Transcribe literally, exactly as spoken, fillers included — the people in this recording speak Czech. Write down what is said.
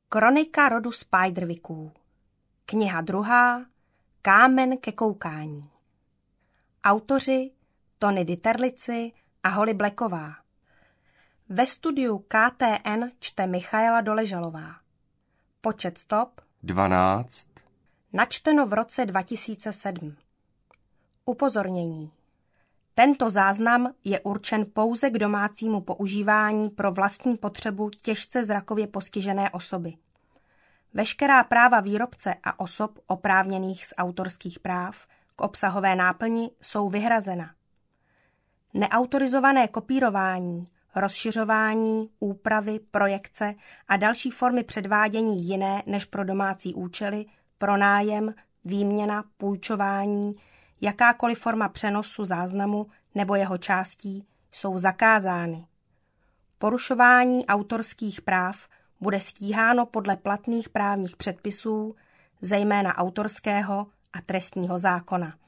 Kronika rodu Spiderwicků. Kniha druhá. Kámen ke koukání. Autoři Tony Dieterlici a Holly Blacková. Ve studiu K T N čte Michaela Doležalová. Počet stop dvanáct. Načteno v roce dva tisíce sedm. Upozornění. Tento záznam je určen pouze k domácímu používání pro vlastní potřebu těžce zrakově postižené osoby. Veškerá práva výrobce a osob oprávněných z autorských práv k obsahové náplni jsou vyhrazena. Neautorizované kopírování, rozšiřování, úpravy, projekce a další formy předvádění jiné než pro domácí účely, pronájem, výměna, půjčování, jakákoliv forma přenosu záznamu nebo jeho částí jsou zakázány. Porušování autorských práv bude stíháno podle platných právních předpisů, zejména autorského a trestního zákona.